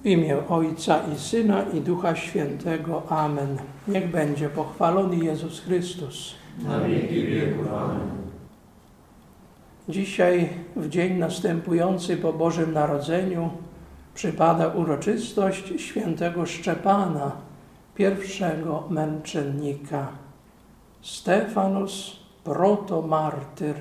W imię Ojca i Syna i Ducha Świętego. Amen. Niech będzie pochwalony Jezus Chrystus. Na wieki wieków. Amen. Dzisiaj, w dzień następujący po Bożym Narodzeniu, przypada uroczystość świętego Szczepana, pierwszego męczennika. Stefanus protomartyr.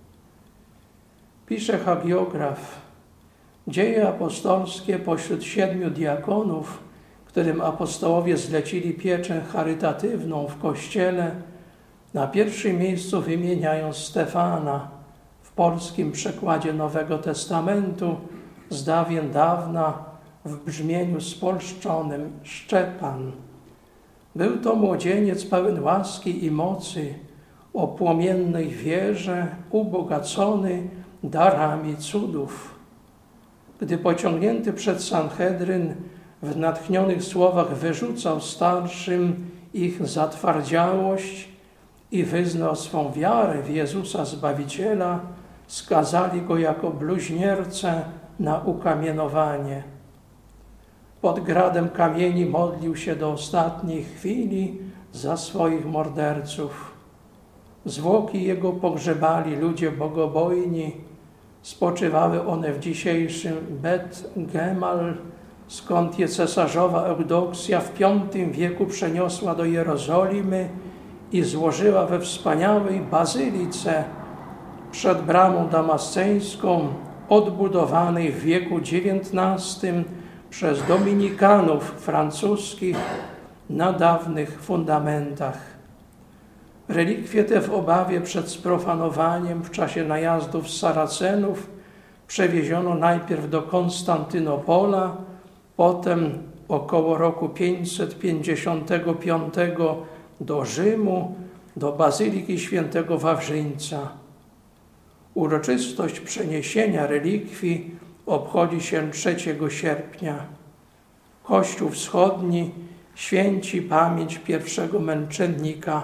Pisze hagiograf: Dzieje apostolskie pośród 7 diakonów, którym apostołowie zlecili pieczę charytatywną w Kościele, na pierwszym miejscu wymieniają Stefana, w polskim przekładzie Nowego Testamentu z dawien dawna w brzmieniu spolszczonym Szczepan. Był to młodzieniec pełen łaski i mocy, o płomiennej wierze, ubogacony darami cudów. Gdy pociągnięty przed Sanhedryn w natchnionych słowach wyrzucał starszym ich zatwardziałość i wyznał swą wiarę w Jezusa Zbawiciela, skazali go jako bluźniercę na ukamienowanie. Pod gradem kamieni modlił się do ostatniej chwili za swoich morderców. Zwłoki jego pogrzebali ludzie bogobojni. Spoczywały one w dzisiejszym Bet Gemal, skąd je cesarzowa Eudoksja w V wieku przeniosła do Jerozolimy i złożyła we wspaniałej bazylice przed bramą damasceńską, odbudowanej w wieku XIX przez dominikanów francuskich na dawnych fundamentach. Relikwie te w obawie przed sprofanowaniem w czasie najazdów Saracenów przewieziono najpierw do Konstantynopola, potem około roku 555 do Rzymu, do Bazyliki Świętego Wawrzyńca. Uroczystość przeniesienia relikwii obchodzi się 3 sierpnia. Kościół Wschodni święci pamięć pierwszego męczennika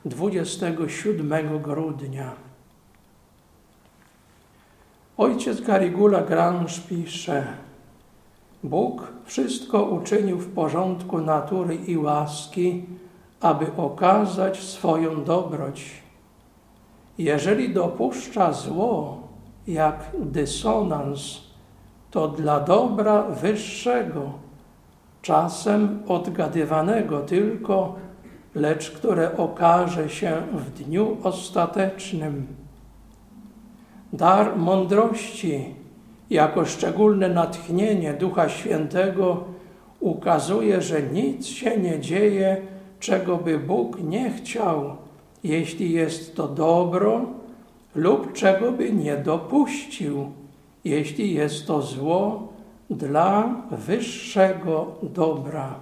27 grudnia. Ojciec Garrigou Lagrange pisze: Bóg wszystko uczynił w porządku natury i łaski, aby okazać swoją dobroć. Jeżeli dopuszcza zło, jak dysonans, to dla dobra wyższego, czasem odgadywanego tylko, lecz które okaże się w dniu ostatecznym. Dar mądrości, jako szczególne natchnienie Ducha Świętego, ukazuje, że nic się nie dzieje, czego by Bóg nie chciał, jeśli jest to dobro, lub czego by nie dopuścił, jeśli jest to zło dla wyższego dobra.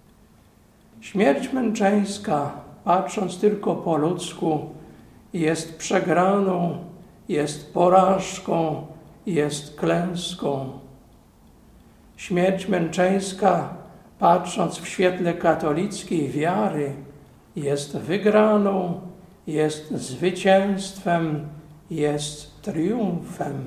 Śmierć męczeńska, patrząc tylko po ludzku, jest przegraną, jest porażką, jest klęską. Śmierć męczeńska, patrząc w świetle katolickiej wiary, jest wygraną, jest zwycięstwem, jest triumfem.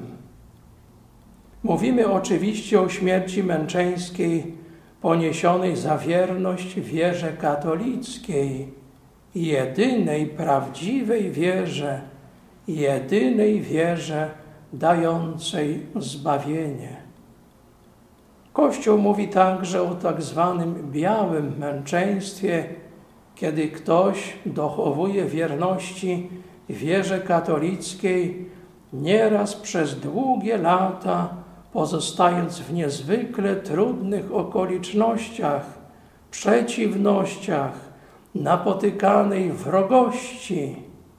Mówimy oczywiście o śmierci męczeńskiej poniesionej za wierność wierze katolickiej, jedynej prawdziwej wierze, jedynej wierze dającej zbawienie. Kościół mówi także o tak zwanym białym męczeństwie, kiedy ktoś dochowuje wierności wierze katolickiej, nieraz przez długie lata, pozostając w niezwykle trudnych okolicznościach, przeciwnościach, napotykanej wrogości.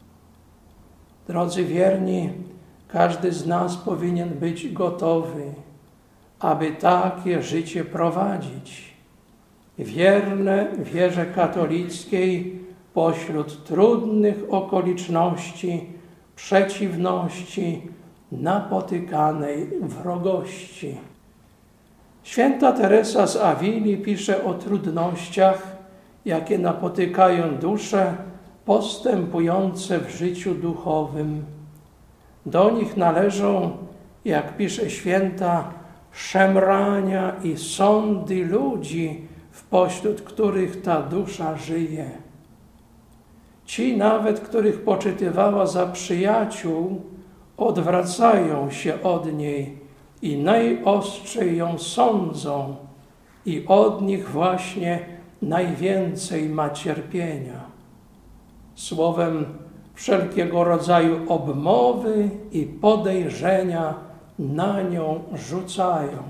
Drodzy wierni, każdy z nas powinien być gotowy, aby takie życie prowadzić. Wierne wierze katolickiej pośród trudnych okoliczności, przeciwności, napotykanej wrogości. Święta Teresa z Awili pisze o trudnościach, jakie napotykają dusze postępujące w życiu duchowym. Do nich należą, jak pisze święta, szemrania i sądy ludzi, pośród których ta dusza żyje. Ci nawet, których poczytywała za przyjaciół, odwracają się od niej i najostrzej ją sądzą i od nich właśnie najwięcej ma cierpienia. Słowem, wszelkiego rodzaju obmowy i podejrzenia na nią rzucają.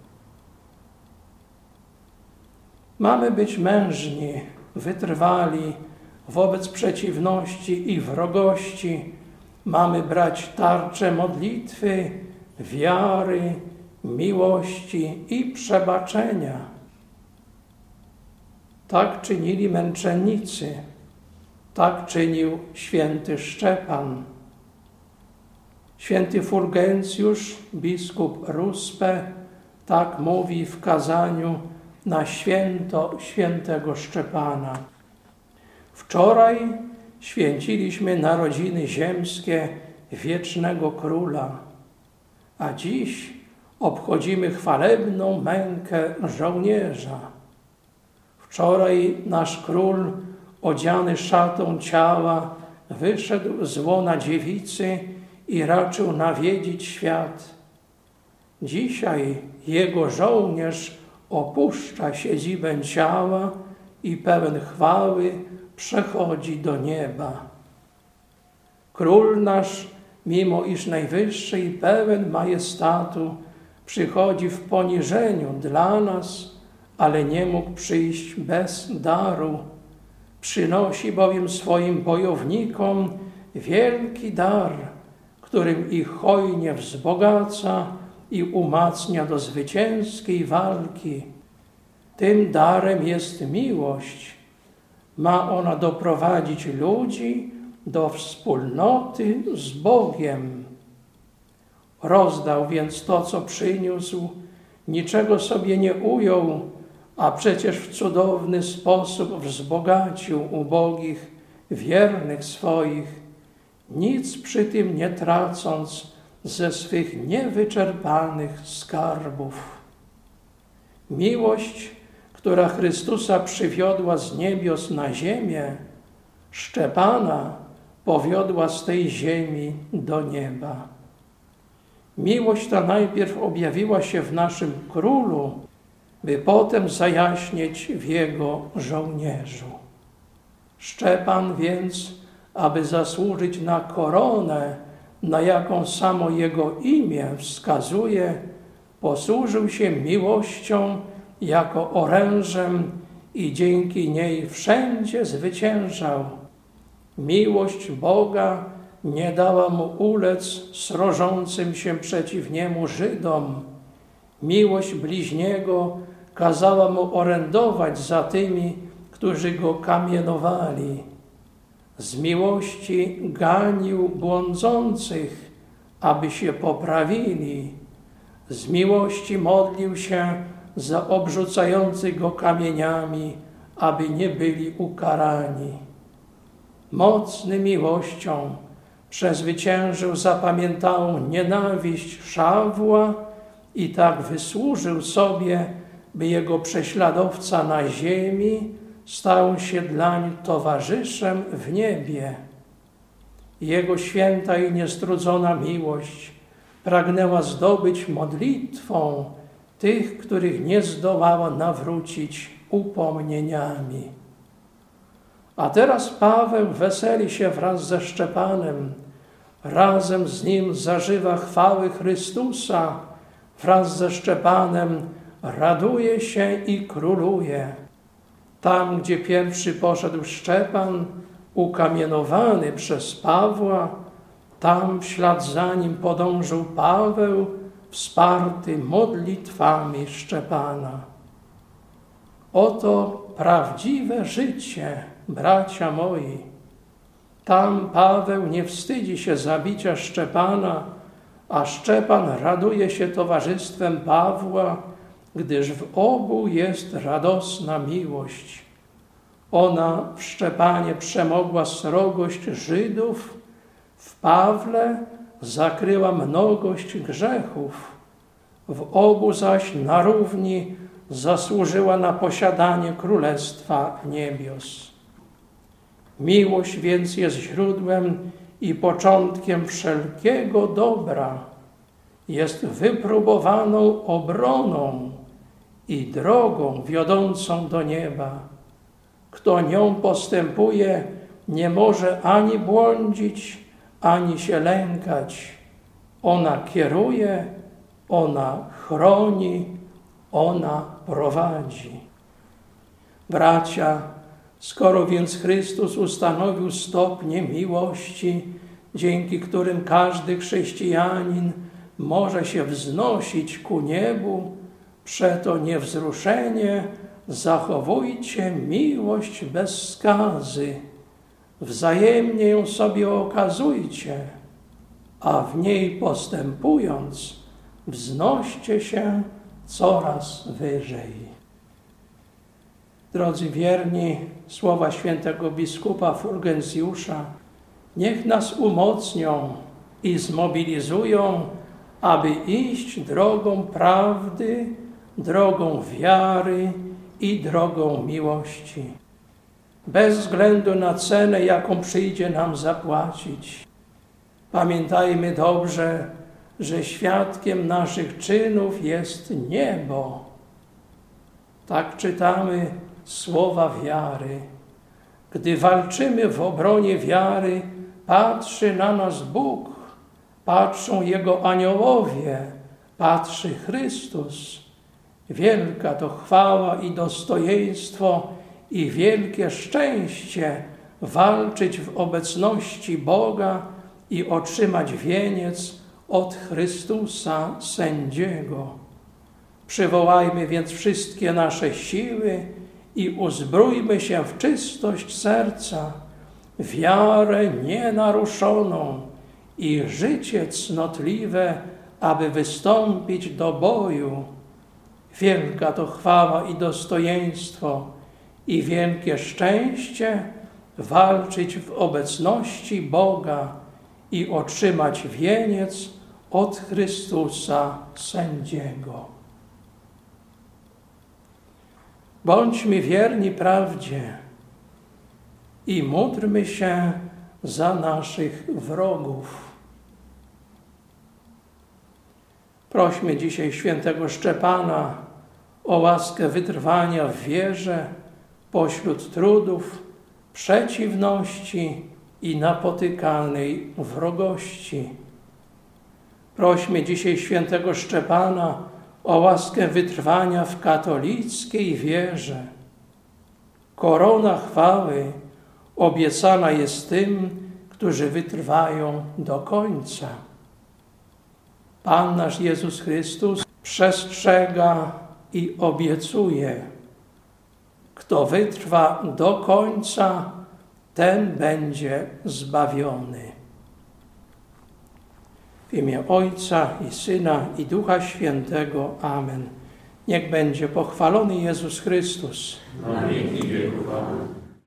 Mamy być mężni, wytrwali wobec przeciwności i wrogości. Mamy brać tarczę modlitwy, wiary, miłości i przebaczenia. Tak czynili męczennicy, tak czynił święty Szczepan. Święty Fulgencjusz, biskup Ruspe, tak mówi w kazaniu na święto świętego Szczepana. Wczoraj święciliśmy narodziny ziemskie wiecznego króla, a dziś obchodzimy chwalebną mękę żołnierza. Wczoraj nasz król, odziany szatą ciała, wyszedł z łona dziewicy i raczył nawiedzić świat. Dzisiaj jego żołnierz opuszcza siedzibę ciała i pełen chwały przechodzi do nieba. Król nasz, mimo iż najwyższy i pełen majestatu, przychodzi w poniżeniu dla nas, ale nie mógł przyjść bez daru. Przynosi bowiem swoim bojownikom wielki dar, którym ich hojnie wzbogaca i umacnia do zwycięskiej walki. Tym darem jest miłość. Ma ona doprowadzić ludzi do wspólnoty z Bogiem. Rozdał więc to, co przyniósł, niczego sobie nie ujął, a przecież w cudowny sposób wzbogacił ubogich, wiernych swoich, nic przy tym nie tracąc ze swych niewyczerpanych skarbów. Miłość, która Chrystusa przywiodła z niebios na ziemię, Szczepana powiodła z tej ziemi do nieba. Miłość ta najpierw objawiła się w naszym królu, by potem zajaśnieć w jego żołnierzu. Szczepan więc, aby zasłużyć na koronę, na jaką samo jego imię wskazuje, posłużył się miłością jako orężem i dzięki niej wszędzie zwyciężał. Miłość Boga nie dała mu ulec srożącym się przeciw niemu Żydom. Miłość bliźniego kazała mu orędować za tymi, którzy go kamienowali. Z miłości ganił błądzących, aby się poprawili. Z miłości modlił się za obrzucających go kamieniami, aby nie byli ukarani. Mocny miłością przezwyciężył zapamiętałą nienawiść Szawła i tak wysłużył sobie, by jego prześladowca na ziemi stał się dlań towarzyszem w niebie. Jego święta i niestrudzona miłość pragnęła zdobyć modlitwą tych, których nie zdołała nawrócić upomnieniami. A teraz Paweł weseli się wraz ze Szczepanem, razem z nim zażywa chwały Chrystusa, wraz ze Szczepanem raduje się i króluje. Tam, gdzie pierwszy poszedł Szczepan, ukamienowany przez Pawła, tam w ślad za nim podążył Paweł, wsparty modlitwami Szczepana. Oto prawdziwe życie, bracia moi. Tam Paweł nie wstydzi się zabicia Szczepana, a Szczepan raduje się towarzystwem Pawła, gdyż w obu jest radosna miłość. Ona w Szczepanie przemogła srogość Żydów, w Pawle zakryła mnogość grzechów. w obu zaś na równi zasłużyła na posiadanie Królestwa Niebios. Miłość więc jest źródłem i początkiem wszelkiego dobra, jest wypróbowaną obroną i drogą wiodącą do nieba. Kto nią postępuje, nie może ani błądzić, ani się lękać. Ona kieruje, ona chroni, ona prowadzi. Bracia, skoro więc Chrystus ustanowił stopnie miłości, dzięki którym każdy chrześcijanin może się wznosić ku niebu, przeto niewzruszenie zachowujcie miłość bez skazy, wzajemnie ją sobie okazujcie, a w niej postępując wznoście się coraz wyżej. Drodzy wierni, słowa świętego biskupa Fulgencjusza niech nas umocnią i zmobilizują, aby iść drogą prawdy, drogą wiary i drogą miłości. Bez względu na cenę, jaką przyjdzie nam zapłacić. Pamiętajmy dobrze, że świadkiem naszych czynów jest niebo. Tak czytamy słowa wiary. Gdy walczymy w obronie wiary, patrzy na nas Bóg, patrzą Jego aniołowie, patrzy Chrystus. Wielka to chwała i dostojeństwo i wielkie szczęście walczyć w obecności Boga i otrzymać wieniec od Chrystusa sędziego. Przywołajmy więc wszystkie nasze siły i uzbrójmy się w czystość serca, wiarę nienaruszoną i życie cnotliwe, aby wystąpić do boju. Wielka to chwała i dostojeństwo i wielkie szczęście walczyć w obecności Boga i otrzymać wieniec od Chrystusa sędziego. Bądźmy wierni prawdzie i módlmy się za naszych wrogów. Prośmy dzisiaj świętego Szczepana o łaskę wytrwania w wierze pośród trudów, przeciwności i napotykanej wrogości. Prośmy dzisiaj świętego Szczepana o łaskę wytrwania w katolickiej wierze. Korona chwały obiecana jest tym, którzy wytrwają do końca. Pan nasz Jezus Chrystus przestrzega i obiecuje: kto wytrwa do końca, ten będzie zbawiony. W imię Ojca i Syna i Ducha Świętego. Amen. Niech będzie pochwalony Jezus Chrystus. Na wieki wieków. Amen.